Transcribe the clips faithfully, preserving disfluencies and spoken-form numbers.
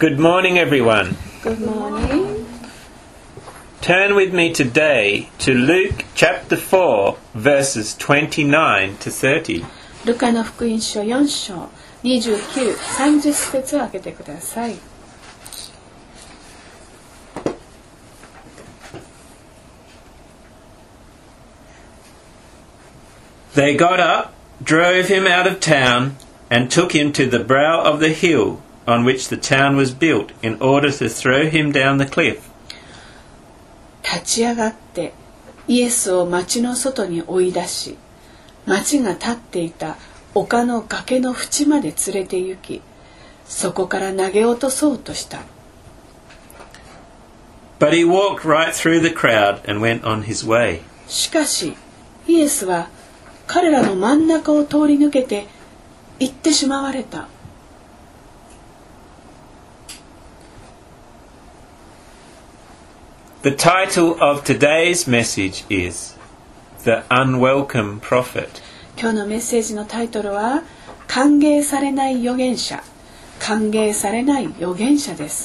Good morning, everyone. Good morning. Turn with me today to Luke chapter four, verses twenty-nine to thirty. ルカの福音書よん章にじゅうきゅう、さんじゅっ節を開けてください。 They got up, drove him out of town, and took him to the brow of the hill on which the town was built, in order to throw him down the cliff. 立ち上がってイエスを町の外に追い出し、町が立っていた丘の崖の縁まで連れて行き、そこから投げ落とそうとした。 But he walked right through the crowd and went on his way. しかしイエスは彼らの真ん中を通り抜けて行ってしまわれた。 The title of today's message is The Unwelcome Prophet. 今日のメッセージのタイトルは歓迎されない預言者、歓迎されない預言者です。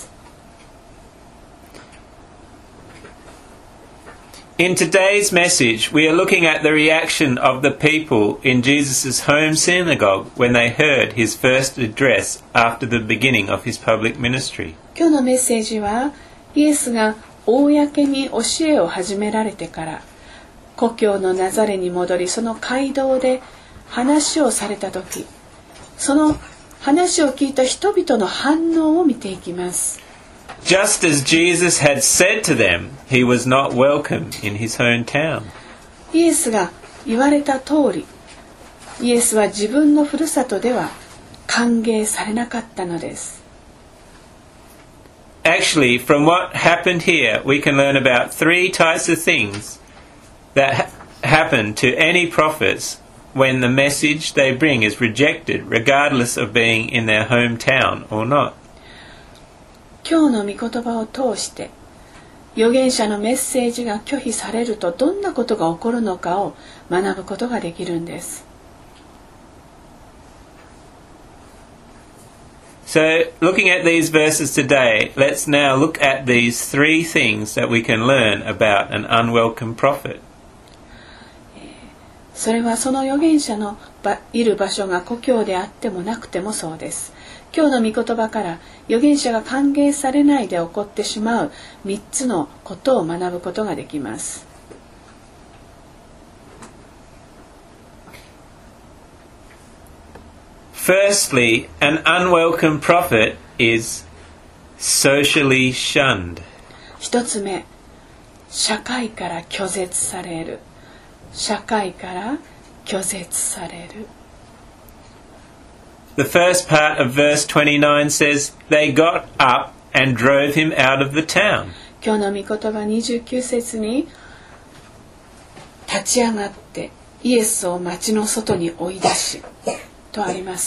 In today's message, we are looking at the reaction of the people in Jesus' home synagogue when they heard his first address after the beginning of his public ministry. 今日のメッセージはイエスが公に教えを始められてから故郷のナザレに戻り、その街道で話をされた時、その話を聞いた人々の反応を見ていきます。 Just as Jesus had said to them, he was not welcome in his hometown. イエスが言われた通り、イエスは自分のふるさとでは歓迎されなかったのです。 Actually, from what happened here, we can learn about three types of things that ha- happen to any prophets when the message they bring is rejected, regardless of being in their hometown or not. 今日の御言葉を通して預言者のメッセージが拒否されるとどんなことが起こるのかを学ぶことができるんです。 So, looking at these verses today, let's now look at these three things that we can learn about an unwelcome prophet. それはその預言者のいる場所が故郷であってもなくてもそうです。今日の御言葉から預言者が歓迎されないで起こってしまうみっつのことを学ぶことができます。 Firstly, an unwelcome prophet is socially shunned. 一つ目、社会から拒絶される。社会から拒絶される。 The first part of verse twenty-nine says, they got up and drove him out of the town. 今日の御言葉にじゅうきゅう節に、立ち上がってイエスを町の外に追い出しとあります。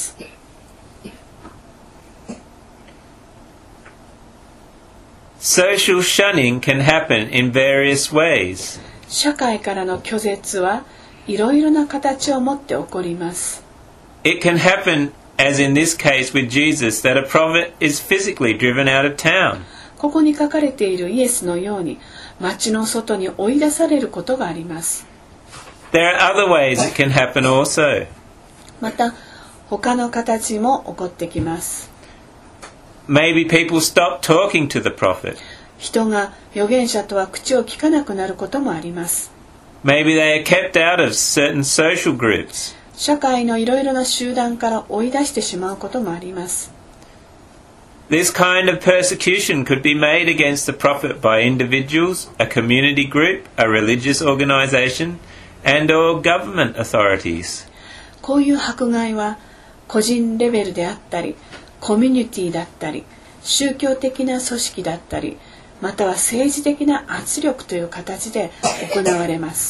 Social shunning can happen in various ways. 社会からの拒絶はいろいろな形を持って起こります。 It can happen, as in this case with Jesus, that a prophet is physically driven out of town. ここに書かれているイエスのように町の外に追い出されることがあります。 There are other ways it can happen also. また他の形も起こってきます。 Maybe people stop talking to the prophet. 人が預言者とは口を聞かなくなることもあります。 Maybe they are kept out of certain social groups. 社会のいろいろな集団から追い出してしまうこともあります。 This kind of persecution could be made against the prophet by individuals, a community group, a religious organization, and or government authorities. こういう迫害は個人レベルであったり、コミュニティだったり、宗教的な組織だったり、または政治的な圧力という形で行われます。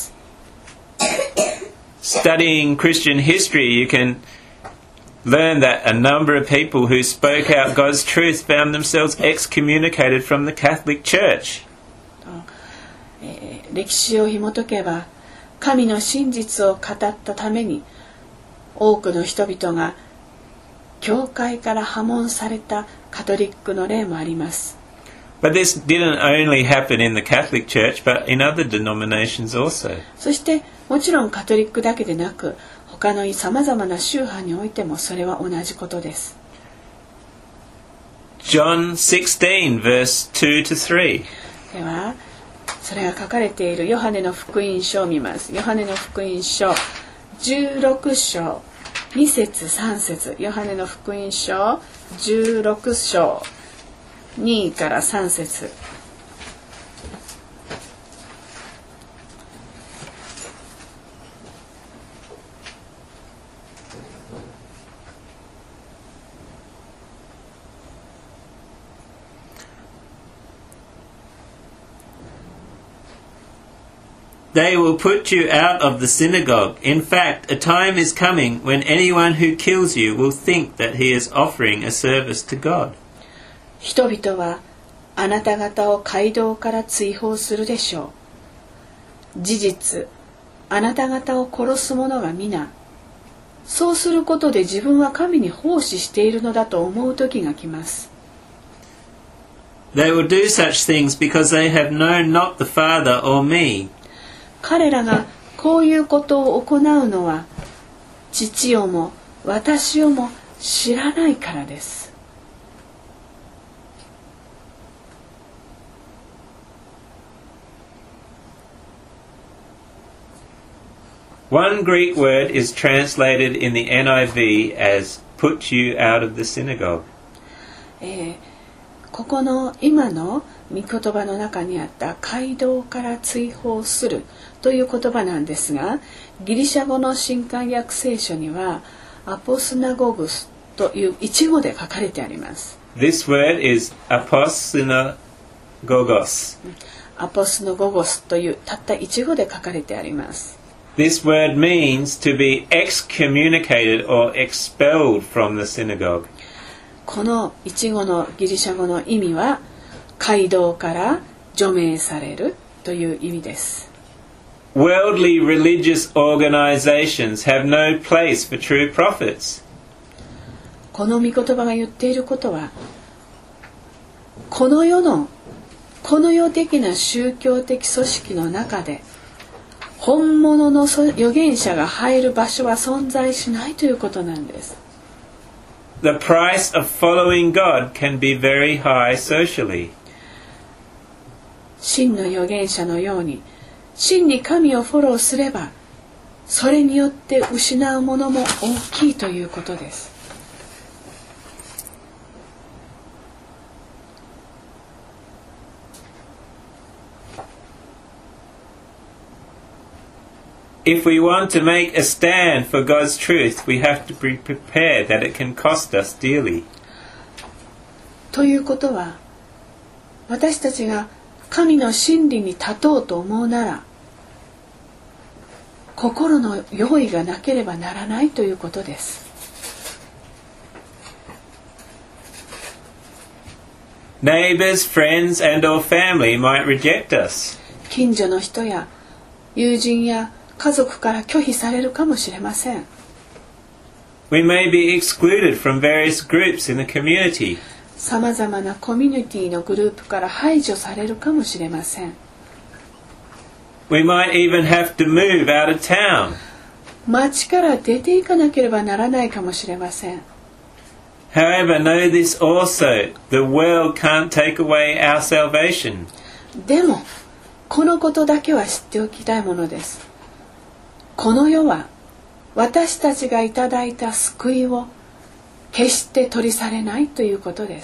Studying Christian history, you can learn that a number of people who spoke out God's truth found themselves excommunicated from the Catholic Church. えー、歴史を紐解けば、神の真実を語ったために多くの人々が教会から破門されたカトリックの例もあります。 But this didn't only happen in the Catholic Church, but in other denominations also. そしてもちろんカトリックだけでなく、他のさまざまな宗派においてもそれは同じことです。 John sixteen, verse two to three. では、それが書かれているヨハネの福音書を見ます。ヨハネの福音書じゅうろく章に節さん節、ヨハネの福音書じゅうろく章にからさん節。 They will put you out of the synagogue. In fact, a time is coming when anyone who kills you will think that he is offering a service to God. 人々はあなた方を街道から追放するでしょう。事実、あなた方を殺す者が皆、そうすることで自分は神に奉仕しているのだと思う時が来ます。 They will do such things because they have known not the Father or me. 彼らがこういうことを行うのは、父をも私をも知らないからです。 One Greek word is translated in the N I V as put you out of the synagogue. えー、ここの今の御言葉の中にあった街道から追放するという言葉なんですが、ギリシャ語の新漢訳聖書にはアポスナゴグスという一語で書かれてあります。 This word is aposynagogos. アポスノゴゴスというたった一語で書かれてあります。 This word means to be excommunicated or expelled from the synagogue. この一語のギリシャ語の意味は、街道から除名されるという意味です。 Worldly religious organizations have no place for true prophets. この御言葉が言っていることは、この世のこの世的な宗教的組織の中で本物の預言者が入る場所は存在しないということなんです。 The price of following God can be very high socially. 真の預言者のように真に神をフォローすれば、それによって失うものも大きいということです。 If we want to make a stand for God's truth, we have to be prepared that it can cost us dearly. ということは、私たちが神の真理に立とうと思うなら、心の用意がなければならないということです。 Neighbors, friends, and or family might reject us. 近所の人や友人や家族から拒否されるかもしれません。 We may be excluded from various groups in the community. さまざまなコミュニティのグループから排除されるかもしれません。 We might even have to move out of town. 町から出ていかなければならないかもしれません。 However, know this also, the world can't take away our salvation. でも、このことだけは知っておきたいものです。この世は私たちがいただいた救いを決して取り去れないということです。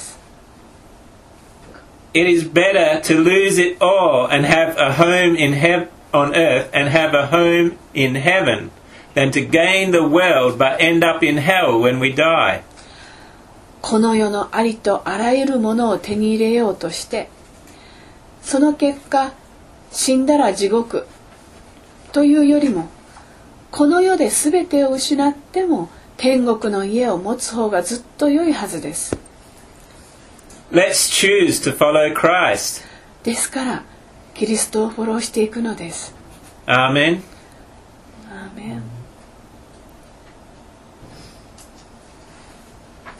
It is better to lose it all and have a home in heaven on earth and have a home in heaven than to gain the world but end up in hell when we die. この世のありとあらゆるものを手に入れようとして、その結果死んだら地獄というよりも、この世で全てを失っても天国の家を持つ方がずっと良いはずです。 Let's choose to follow Christ. ですからキリストをフォローしていくのです。 アーメン。 アーメン。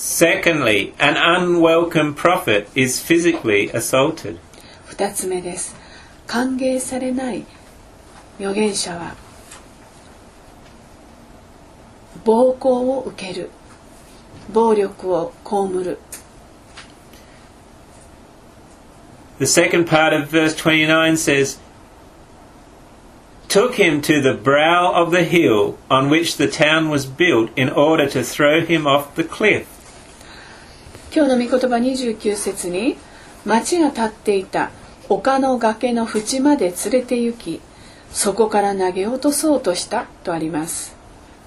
Secondly, an unwelcome prophet is physically assaulted. 二つ目です。歓迎されない預言者は暴行を受ける、暴力を被る。 The second part of verse twenty-nine says, took him to the brow of the hill on which the town was built in order to throw him off the cliff. 今日の御言葉にじゅうきゅう節に、町が建っていた丘の崖の縁まで連れて行き、そこから投げ落とそうとしたとあります。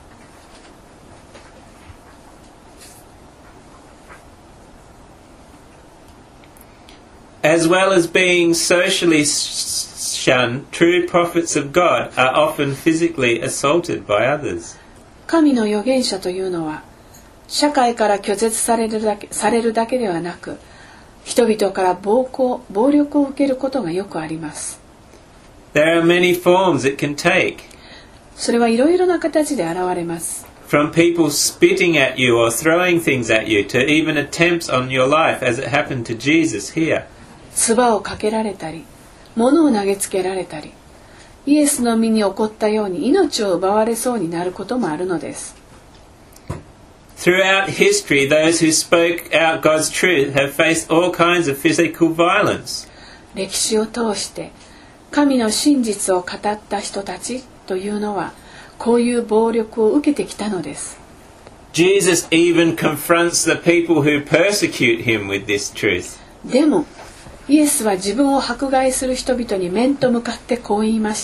As well as being socially shunned, true prophets of God are often physically assaulted by others. 神の預言者というのは、社会から拒絶されるだけ、されるだけではなく、人々から暴行、暴力を受けることがよくあります。 There are many forms it can take. それはいろいろな形で現れます。 From people spitting at you or throwing things at you to even attempts on your life as it happened to Jesus here. 唾をかけられたり、物を投げつけられたり、イエスの身に起こったように命を奪われそうになることもあるのです。 Throughout history, those who spoke out God's truth have faced all kinds of physical violence. 歴史を通して神の真実を語った人たちというのはこういう暴力を受けてきたのです。 Jesus even confronts the people who persecute him with this truth. でもイエスは自分を迫害する人々に面と向かってこう言いました。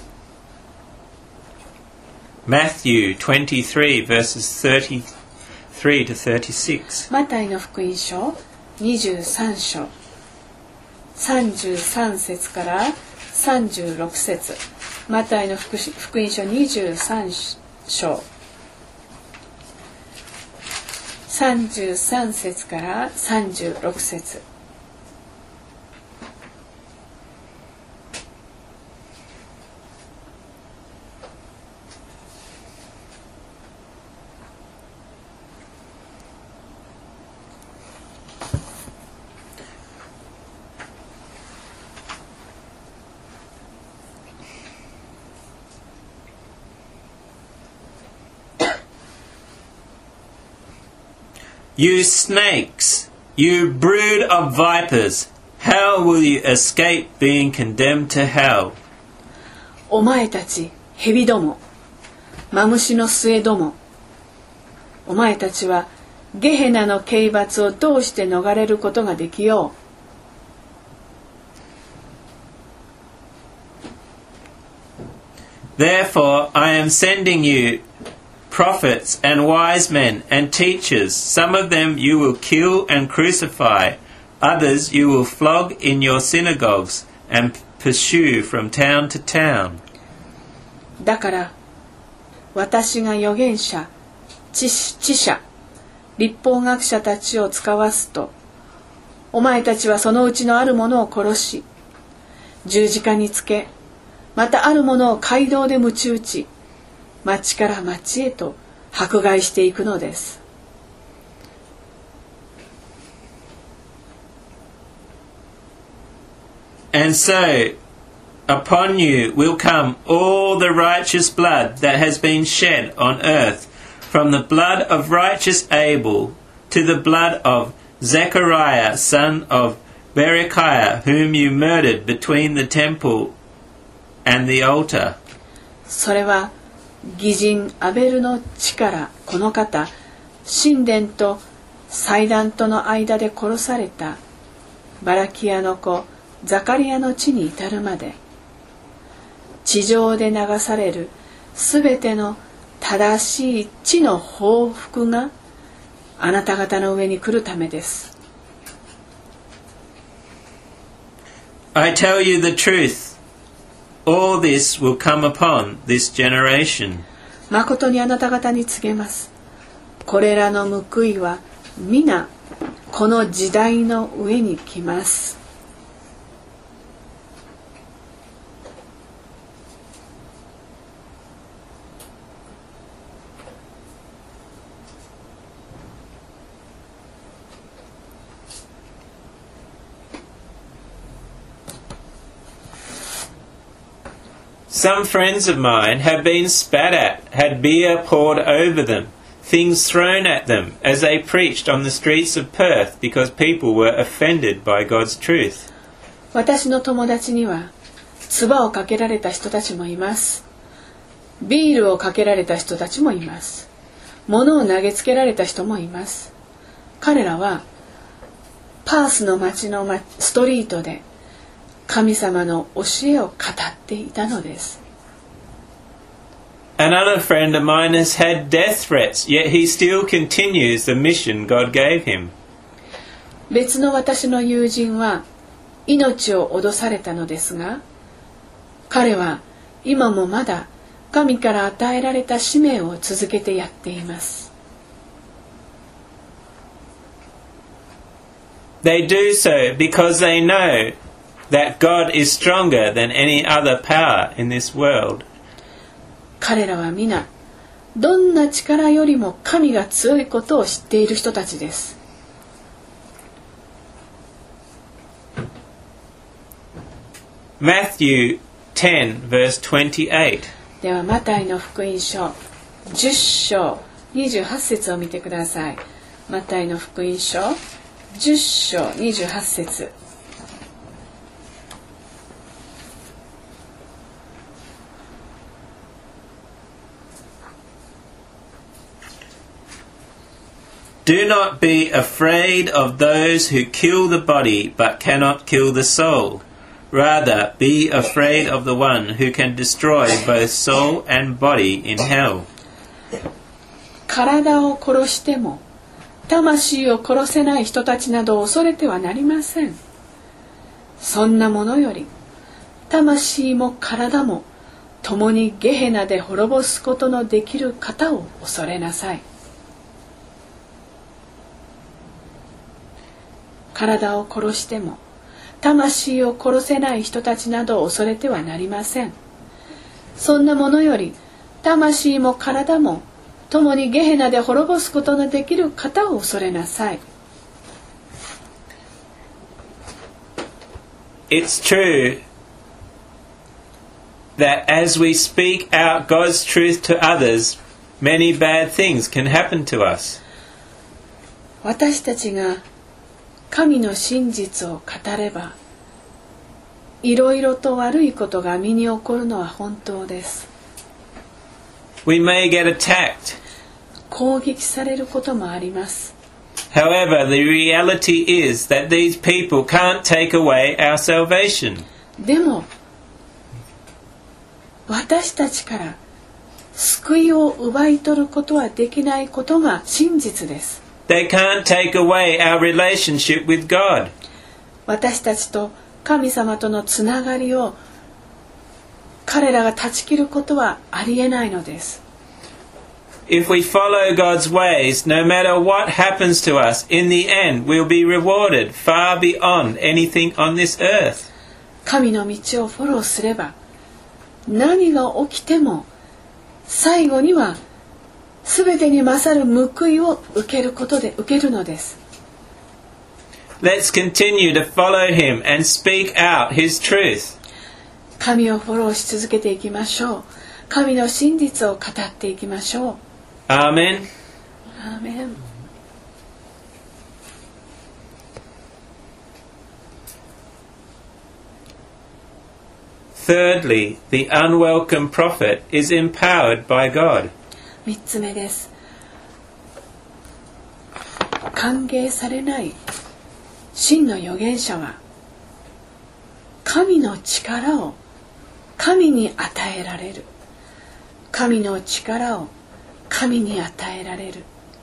Matthew twenty-three verses thirty-three to thirty-six. マタイの福音書にじゅうさん章さんじゅうさん節からさんじゅうろく節。マタイの福音書にじゅうさん章さんじゅうさん節からさんじゅうろく節。 You snakes, you brood of vipers, how will you escape being condemned to hell? お前たち蛇ども、マムシの末ども、お前たちはゲヘナの刑罰をどうして逃れることができよう。Therefore I am sending you prophets and wise men and teachers. Some of them you will kill and crucify. Others you will flog in your synagogues and pursue from town to town. だから私が預言者、知者、律法学者たちを使わすと、お前たちはそのうちのある者を殺し、十字架につけ、またある者を街道で鞭打ち、町から町へと迫害していくのです。 And so upon you will come all the righteous blood that has been shed on earth, from the blood of righteous Abel to the blood of Zechariah son of Berechiah, whom you murdered between the temple and the altar. それは義人アベルの血からこの方、神殿と祭壇との間で殺されたバラキアの子ザカリアの地に至るまで、地上で流されるすべての正しい地の報復があなた方の上に来るためです。 I tell you the truth. All this will come upon this generation. 誠にあなた方に告げます。これらの報いは皆この時代の上に来ます。 Some friends of mine have been spat at, had beer poured over them, things thrown at them as they preached on the streets of Perth because people were offended by God's truth. 私の友達には唾をかけられた人たちもいます。ビールをかけられた人たちもいます。物を投げつけられた人もいます。彼らはパースの町のストリートで神様の教えを語っていたのです。 Another friend of mine has had death threats, yet he still continues the mission God gave him. 別の私の友人は命を脅されたのですが、彼は今もまだ神から与えられた使命を続けてやっています。 They do so because they know that God is stronger than any other power in this world. 彼らは皆どんな力よりも神が強いことを知っている人たちです。 Matthew ten, verse twenty-eight. ではマタイの福音書じゅっ章にじゅうはち節を見てください。マタイの福音書じゅっ章にじゅうはち節。 Do not be afraid of those who kill the body but cannot kill the soul. Rather, be afraid of the one who can destroy both soul and body in hell. 体を殺しても魂を殺せない人たちなど恐れてはなりません。そんなものより魂も体も共にゲヘナで滅ぼすことのできる方を恐れなさい。体を殺しても魂を殺せない人たちなど恐れてはなりません。そんなものより魂も体も共にゲヘナで滅ぼすことのできる方を恐れなさい。 It's true that as we speak out God's truth to others, many bad things can happen to us. 私たちが神の真実を語れば、いろいろと悪いことが身に起こるのは本当です。 We may get attacked. 攻撃されることもあります。 However, the reality is that these people can't take away our salvation. でも、私たちから救いを奪い取ることはできないことが真実です。 They can't take away our relationship with God. 私たちと神様とのつながりを彼らが断ち切ることはありえないのです。 If we follow God's ways, no matter what happens to us, in the end we'll be rewarded far beyond anything on this earth. 神の道をフォローすれば、何が起きても最後にはすべてに勝る報いを受けることで受けるのです。 Let's continue to follow him and speak out his truth. 神をフォローし続けていきましょう。神の真実を語っていきましょう。 Amen. アーメン。 Thirdly, the unwelcome prophet is empowered by God. 三つ目です。歓迎されない真の預言者は神の力を神に与えられる。神の力を神に与えられる。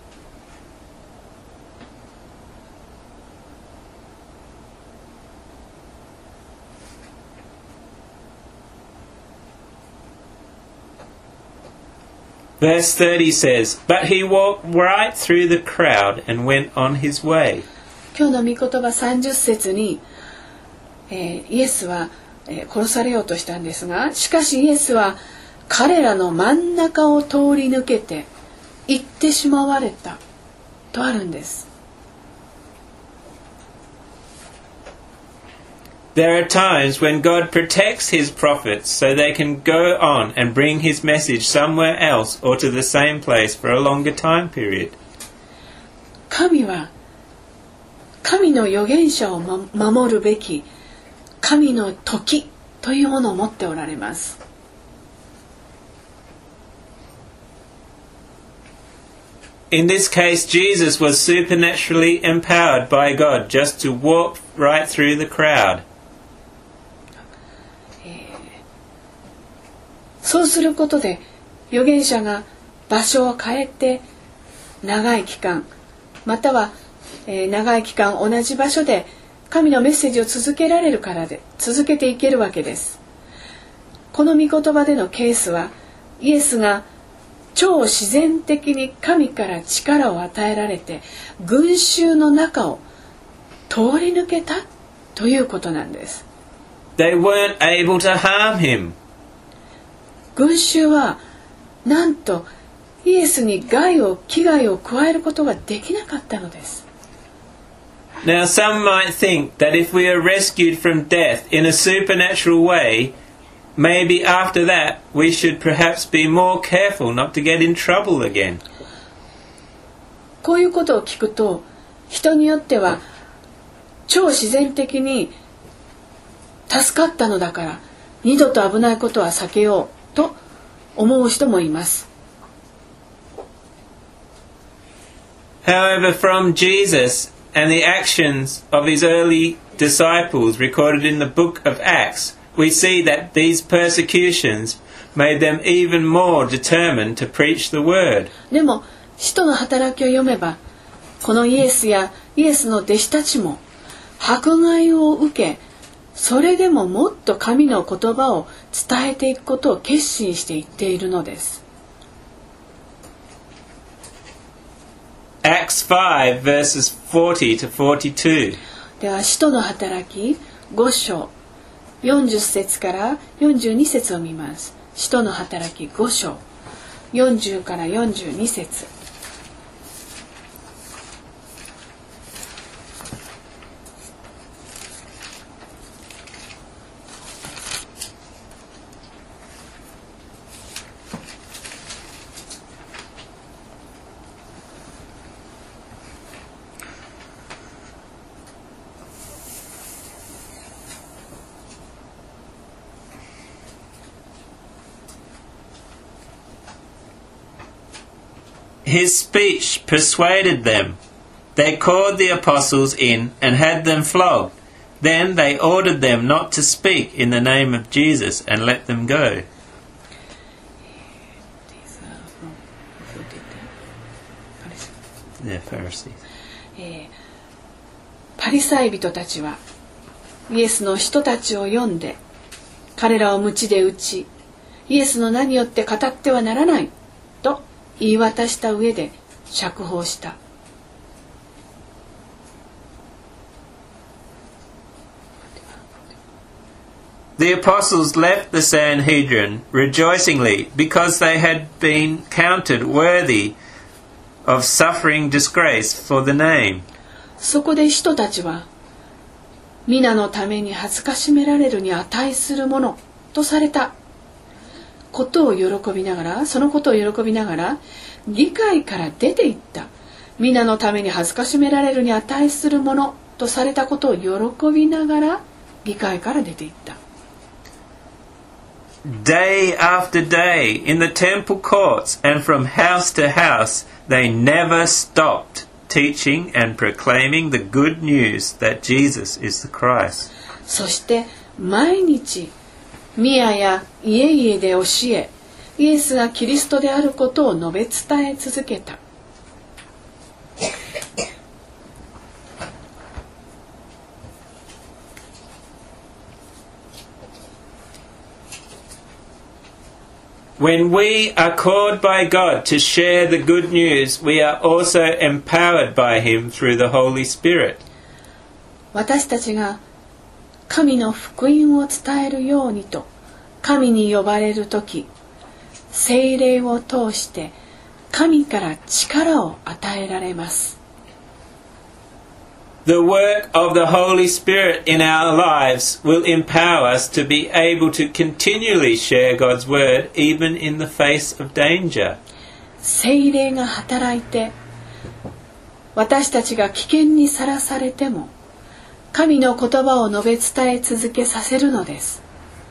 Verse thirty says, But he walked right through the crowd and went on his way. 今日の御言葉さんじゅっ節に、えー、イエスは、えー、殺されようとしたんですが、しかしイエスは彼らの真ん中を通り抜けて行ってしまわれたとあるんです。 There are times when God protects his prophets so they can go on and bring his message somewhere else or to the same place for a longer time period. 神は神の預言者を守るべき神の時というものを持っておられます。 In this case, Jesus was supernaturally empowered by God just to walk right through the crowd. そうすることで預言者が場所を変えて長い期間または、えー、長い期間同じ場所で神のメッセージを続けられるからで続けていけるわけです。この御言葉でのケースはイエスが超自然的に神から力を与えられて群衆の中を通り抜けたということなんです。 They weren't able to harm him. 群衆はなんとイエスに害を危害を加えることができなかったのです。 Now some might think that if we are rescued from death in a supernatural way, maybe after that we should perhaps be more careful not to get in trouble again. こういうことを聞くと人によっては超自然的に助かったのだから二度と危ないことは避けようと思う人もいます。 However, from Jesus and the actions of his early disciples recorded in the book of Acts, we see that these persecutions made them even more determined to preach the word. でも使徒の働きを読めばこのイエスやイエスの弟子たちも迫害を受けそれでももっと神の言葉を伝えていくことを決心していっているのです。 Acts five verses forty to forty-two. では使徒の働きご章よんじゅっ節からよんじゅうに節を見ます。使徒の働きご章よんじゅうからよんじゅうに節。 His speech persuaded them. They called the apostles in and had them flogged. Then they ordered them not to speak in the name of Jesus and let them go. The Pharisees. えー、パリサイ人たちはイエスの人たちを呼んで彼らを鞭で打ちイエスの名によって語ってはならないと言い渡した上で釈放した。 The apostles left the Sanhedrin rejoicingly because they had been counted worthy of suffering disgrace for the name. そこで人たちは皆のために恥ずかしめられるに値するものとされたことを喜びながらそのことを喜びながら議会から出ていった。皆のために恥ずかしめられるに値するものとされたことを喜びながら議会から出ていった。 Day after day in the temple courts and from house to house they never stopped teaching and proclaiming the good news that Jesus is the Christ. そして毎日宮や家々で教えイエスがキリストであることを述べ伝え続けた。 When we are called by God to share the good news, we are also empowered by Him through the Holy Spirit. 私たちが神の福音を伝えるようにと神に呼ばれるとき、聖霊を通して神から力を与えられます。 The work of the Holy Spirit in our lives will empower us to be able to continually share God's word even in the face of danger. 聖霊が働いて私たちが危険にさらされても神の言葉を述べ伝え続けさせるのです。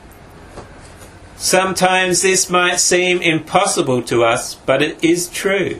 Sometimes this might seem impossible to us, but it is true.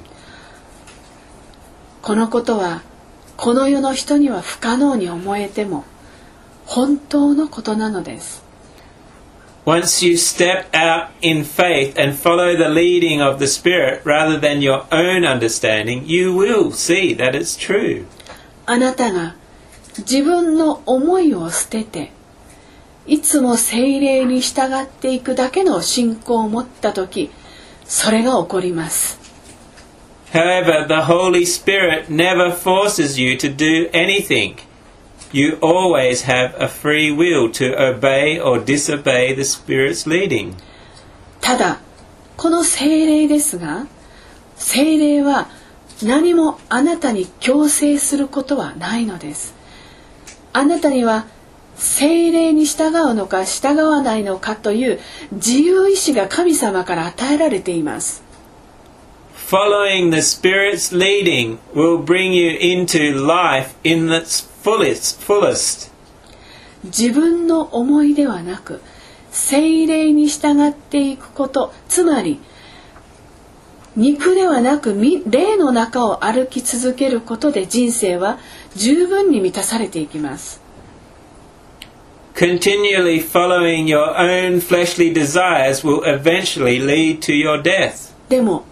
このことはこの世の人には不可能に思えても本当のことなのです。 Once you step out in faith and follow the leading of the Spirit rather than your own understanding, you will see that it's true. あなたが自分の思いを捨てていつも聖霊に従っていくだけの信仰を持ったとき、それが起こります。 However, the Holy Spirit never forces you to do anything. You always have a free will to obey or disobey the Spirit's leading. ただ、この聖霊ですが、聖霊は何もあなたに強制することはないのです。あなたには聖霊に従うのか従わないのかという自由意志が神様から与えられています。 Following the Spirit's leading will bring you into life in its fullest, fullest. 自分の思いではなく、聖霊に従っていくこと、つまり肉ではなく霊の中を歩き続けることで人生は十分に満たされていきます。 Continually following your own fleshly desires will eventually lead to your death. でも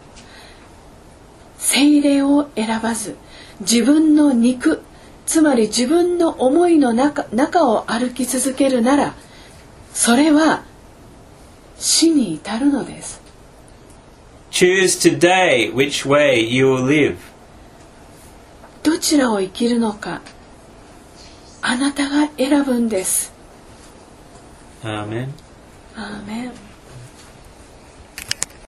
聖霊を選ばず自分の肉、つまり自分の思いの 中, 中を歩き続けるならそれは死に至るのです。 Choose today which way you will live. どちらを生きるのかあなたが選ぶんです。 Amen. アーメン。